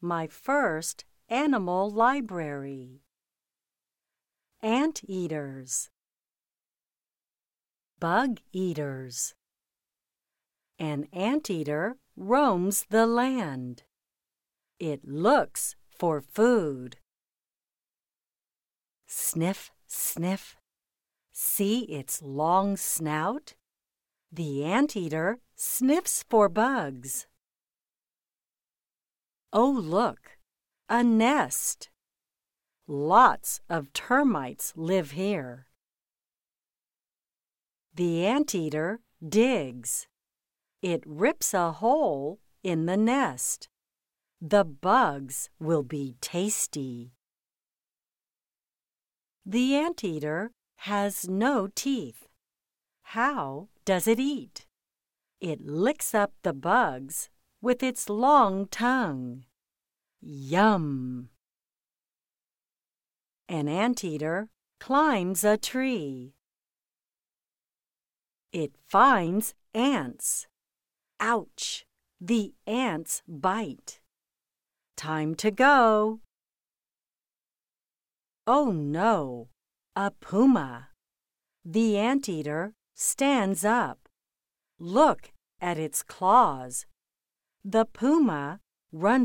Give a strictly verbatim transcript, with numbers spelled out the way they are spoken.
my first animal library. Anteaters, bug eaters. An anteater roams the land. It looks for food. Sniff, sniff. See its long snout? The anteater sniffs for bugs. Oh, look, a nest. Lots of termites live here. The anteater digs. It rips a hole in the nest. The bugs will be tasty. The anteater has no teeth. How does it eat? It licks up the bugs with its long tongue. Yum! An anteater climbs a tree. It finds ants. Ouch! The ants bite. Time to go. Oh no! A puma. The anteater stands up. Look at its claws. The puma runs